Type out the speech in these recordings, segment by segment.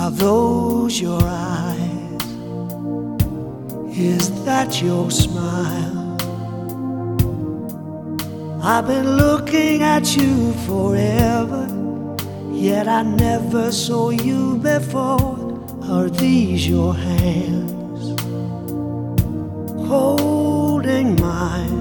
Are those your eyes? Is that your smile? I've been looking at you forever, yet I never saw you before. Are these your hands holding mine?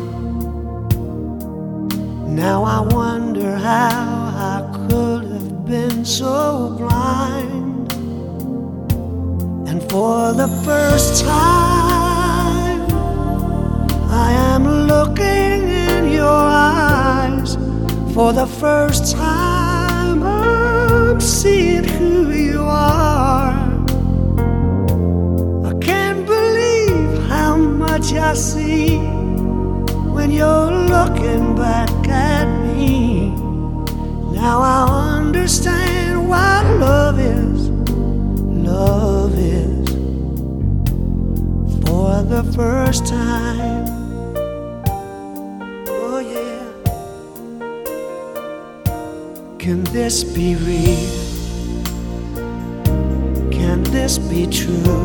Now I wonder how I could have been so blind. And for the first time I am looking in your eyes. For the first time I'm seeing who you are. I can't believe how much I see when you're looking back at me. Now I understand what love is. Love is for the first time. Oh yeah. Can this be real? Can this be true?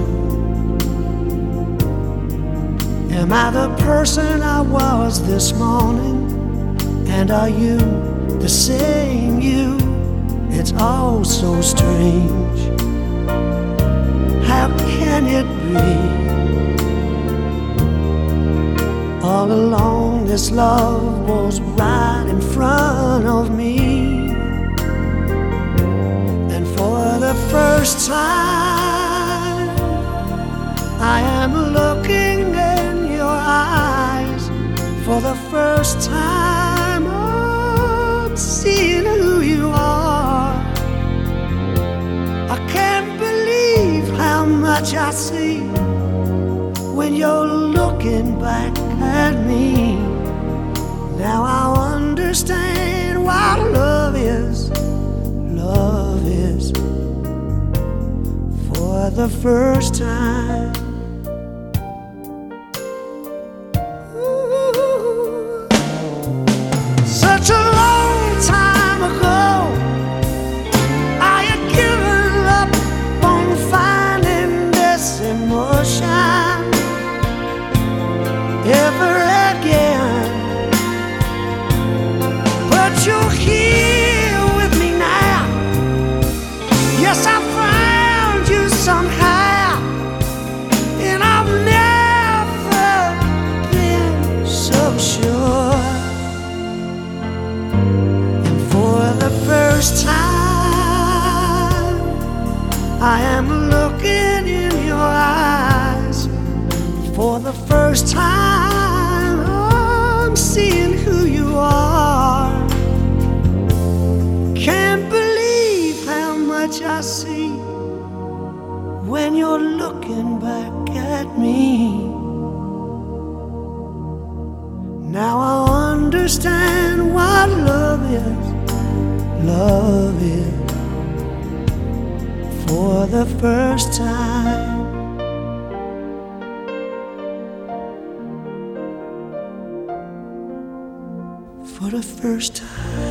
Am I the person I was this morning? And are you the same you? It's all so strange. How can it be? All along this love was right in front of me. And for the first time I am looking in your eyes. For the first time I'm seeing who you are. I can't believe how much I see when you're looking back at me. Now I understand what love is. Love is for the first time. Ooh. Such a long time ago I had given up on finding this emotion ever again. But you're here with me now. Yes, I found you somehow, and I've never been so sure. And for the first time I am looking in your eyes. For the first time I'm seeing who you are. Can't believe how much I see when you're looking back at me. Now I understand what love is. Love is for the first time. For the first time.